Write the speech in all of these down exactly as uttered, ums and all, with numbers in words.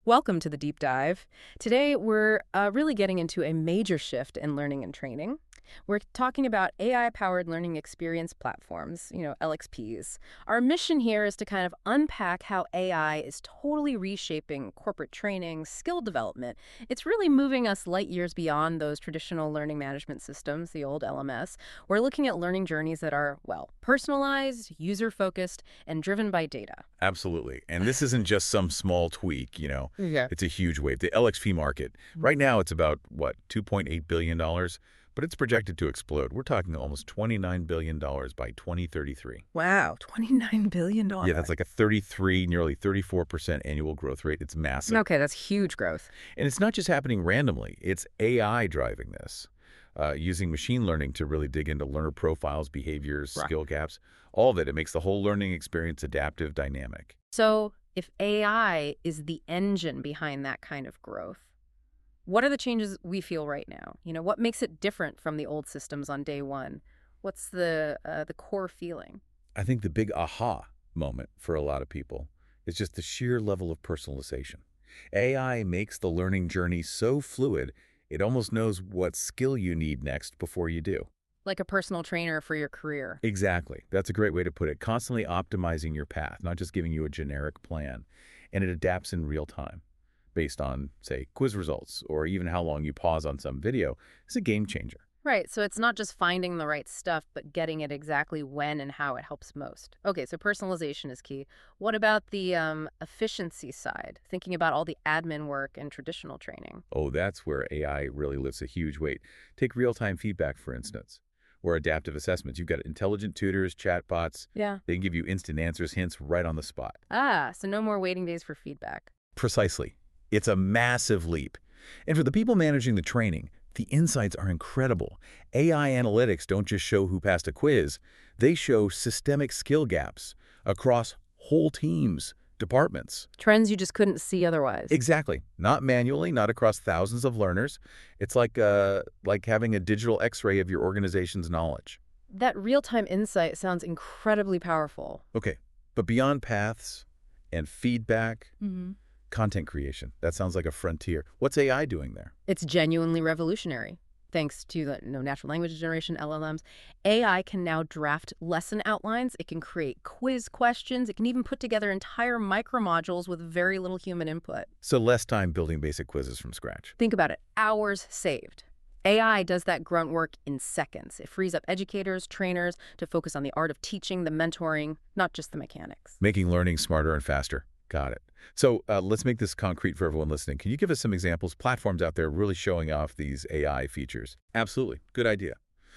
Welcome to the deep dive. Today, we're uh, really getting into a major shift in learning and training. We're talking about A I-powered learning experience platforms, you know, L X Ps. Our mission here is to kind of unpack how A I is totally reshaping corporate training, skill development. It's really moving us light years beyond those traditional learning management systems, the old L M S. We're looking at learning journeys that are, well, personalized, user-focused, and driven by data. Absolutely. And this isn't just some small tweak, you know. Yeah. It's a huge wave. The L X P market, right now it's about, what, two point eight billion dollars? But it's projected to explode. We're talking almost twenty-nine billion dollars by twenty thirty-three. Wow, twenty-nine billion dollars. Yeah, that's like a thirty-three, nearly thirty-four percent annual growth rate. It's massive. Okay, that's huge growth. And it's not just happening randomly. It's A I driving this, uh, using machine learning to really dig into learner profiles, behaviors, Right. skill gaps, all of it. It makes the whole learning experience adaptive, dynamic. So if A I is the engine behind that kind of growth, what are the changes we feel right now? You know, what makes it different from the old systems on day one? What's the uh, the core feeling? I think the big aha moment for a lot of people is just the sheer level of personalization. A I makes the learning journey so fluid, it almost knows what skill you need next before you do. Like a personal trainer for your career. Exactly. That's a great way to put it. Constantly optimizing your path, not just giving you a generic plan. And it adapts in real time based on, say, quiz results or even how long you pause on some video. It's a game changer. Right, so it's not just finding the right stuff, but getting it exactly when and how it helps most. Okay, so personalization is key. What about the um, efficiency side? Thinking about all the admin work and traditional training. Oh, that's where A I really lifts a huge weight. Take real-time feedback, for instance, or adaptive assessments. You've got intelligent tutors, chatbots. Yeah. They can give you instant answers, hints right on the spot. Ah, so no more waiting days for feedback. Precisely. It's a massive leap. And for the people managing the training, the insights are incredible. A I analytics don't just show who passed a quiz. They show systemic skill gaps across whole teams, departments. Trends you just couldn't see otherwise. Exactly. Not manually, not across thousands of learners. It's like, uh, like having a digital x-ray of your organization's knowledge. That real-time insight sounds incredibly powerful. Okay, but beyond paths and feedback, Mm-hmm. content creation, that sounds like a frontier. What's A I doing there? It's genuinely revolutionary. Thanks to the you know, natural language generation, L L Ms, A I can now draft lesson outlines. It can create quiz questions. It can even put together entire micromodules with very little human input. So less time building basic quizzes from scratch. Think about it. Hours saved. A I does that grunt work in seconds. It frees up educators, trainers to focus on the art of teaching, the mentoring, not just the mechanics. Making learning smarter and faster. Got it. So uh, let's make this concrete for everyone listening. Can you give us some examples, platforms out there really showing off these A I features? Absolutely. Good idea.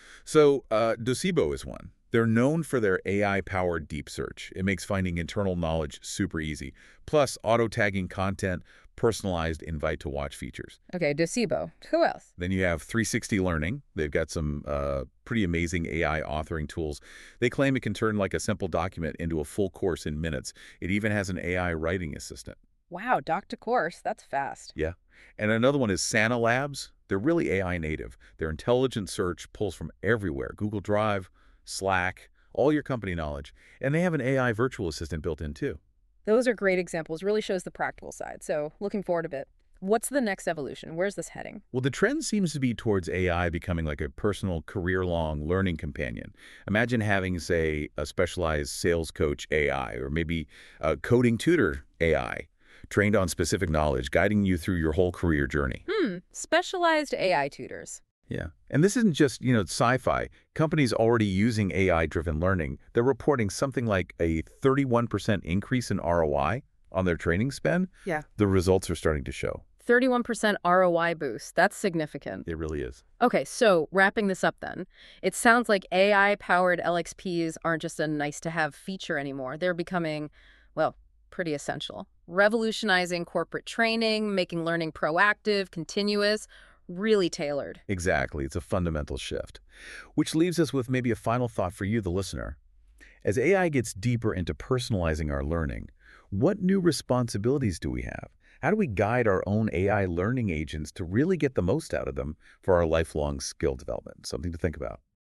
So uh, Docebo is one. They're known for their A I-powered deep search. It makes finding internal knowledge super easy. Plus, auto-tagging content, personalized invite-to-watch features. Okay, Docebo. Who else? Then you have three sixty Learning. They've got some uh, pretty amazing A I authoring tools. They claim it can turn like a simple document into a full course in minutes. It even has an A I writing assistant. Wow, doc to course. That's fast. Yeah. And another one is Sana Labs. They're really A I native. Their intelligent search pulls from everywhere. Google Drive, Slack, all your company knowledge. And they have an A I virtual assistant built in too. Those are great examples. Really shows the practical side. So looking forward a bit. What's the next evolution? Where's this heading? Well, the trend seems to be towards A I becoming like a personal career-long learning companion. Imagine having, say, a specialized sales coach A I or maybe a coding tutor A I trained on specific knowledge, guiding you through your whole career journey. Hmm, specialized A I tutors. Yeah. And this isn't just, you know, sci-fi. Companies already using A I-driven learning, they're reporting something like a thirty-one percent increase in R O I on their training spend. Yeah. The results are starting to show. thirty-one percent R O I boost. That's significant. It really is. Okay, so wrapping this up then, it sounds like A I-powered L X Ps aren't just a nice-to-have feature anymore. They're becoming, well, pretty essential. Revolutionizing corporate training, making learning proactive, continuous, really tailored. Exactly. It's a fundamental shift. Which leaves us with maybe a final thought for you, the listener. As A I gets deeper into personalizing our learning, what new responsibilities do we have? How do we guide our own A I learning agents to really get the most out of them for our lifelong skill development? Something to think about.